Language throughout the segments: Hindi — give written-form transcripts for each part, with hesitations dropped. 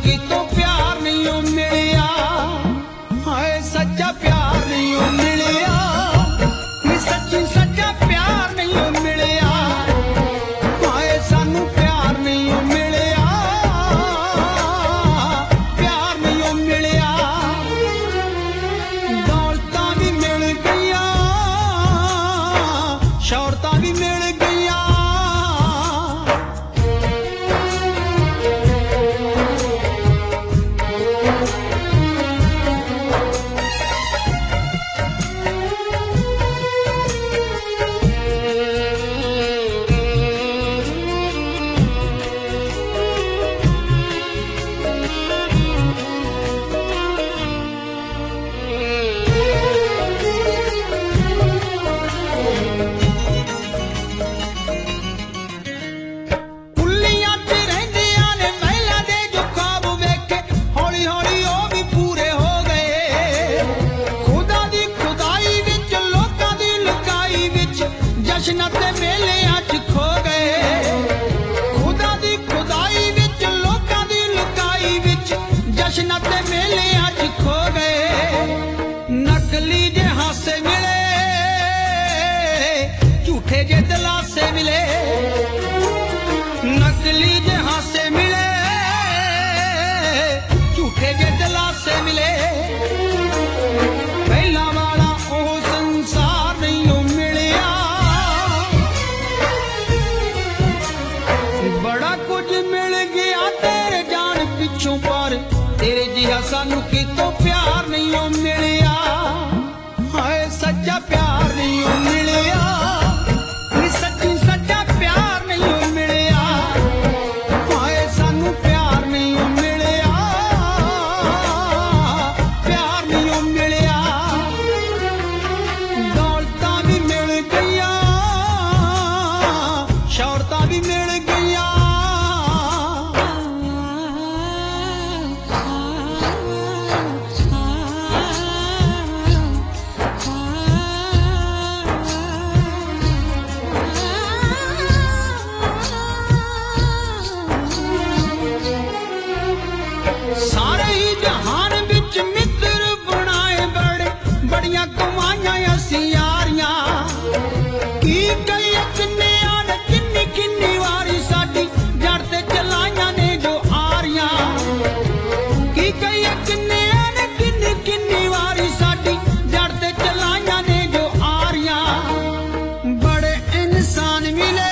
कितों प्यार नहीं ओ मिलिया, हाय सच्चा प्यार नहीं ओ मिलिया, नी सच्ची सच्चा प्यार नहीं ओ मिलिया, हाय सानू प्यार नहीं ओ मिलिया, प्यार नहीं ओ मिलिया। दौलतां भी मिल गईयां, शौहरतां भी मिल गईयां, जश्नां ते मेलियां च खो गए, खुदा दी खुदाई विच लोकां दी लुकाई विच जश्नां ते मेलियां च खो गए। नकली जे हासे मिले, झूठे जे दिलासे मिले, नकली जे हासे मिले, झूठे जे दिलासे मिले, पहला वाला ओह संसार नहीं ओ मिलिया। बड़ा कुछ मिल गया तेरे जान पिछों, पर तेरे जिहा सानू कितों प्यार नहीं ओ मिलिया, हाय सच्चा प्यार नहीं ओ मिलिया, नी सच्ची सच्चा प्यार नहीं ओ मिलिया, हाय सानू प्यार नहीं ओ मिलिया, प्यार नहीं ओ मिलिया। दौलतां भी मिल गईयां, शौहरतां भी मिल गईयां, सारे ही जहान विच मित्र बनाए बड़े, बड़ियां कमाइयां असीं यारियां, की कई किन्ने आन किन्नी किन्नी वारी साडी जड़ ते चलाइयां ने जो आरियां, की कई किन्ने आन किन्नी किन्नी वारी साडी जड़ ते चलाइयां ने जो आरियां। बड़े इंसान मिले,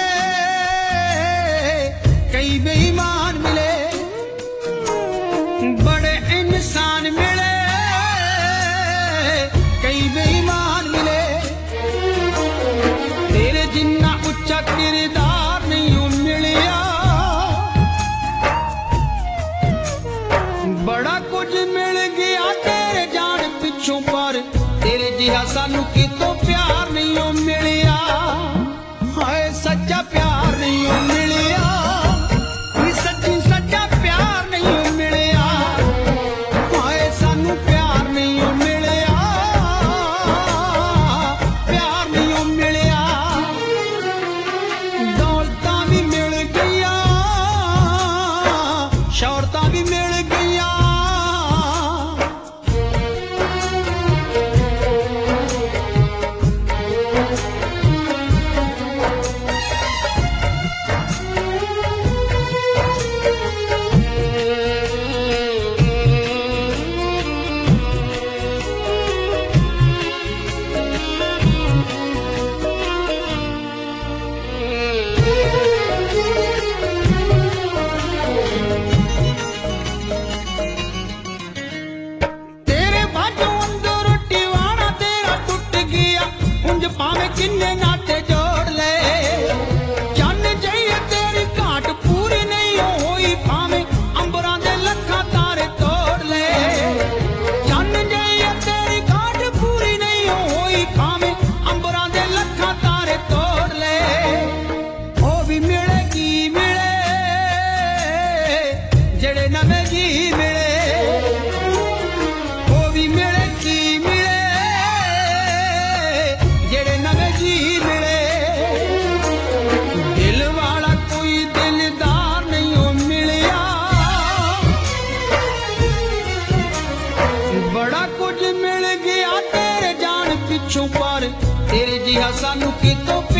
कई बेईमान मिले, बड़े इंसान मिले, कई बेईमान मिले, तेरे जिन्ना उच्चा किरदार नहीं ओ मिलिया। बड़ा कुछ मिल गया तेरे जान पिछों, पर तेरे जिहा सानू कितों प्यार नहीं ओ मिलिया, हाय सच्चा प्यार नहीं ओ मिलिया, नी सच्ची सच्चा प्यार नहीं ओ मिलिया, हाय सानू प्यार नहीं ओ मिलिया, प्यार नहीं ओ मिलिया। पिछों पार तेरे जिहा सानू कितों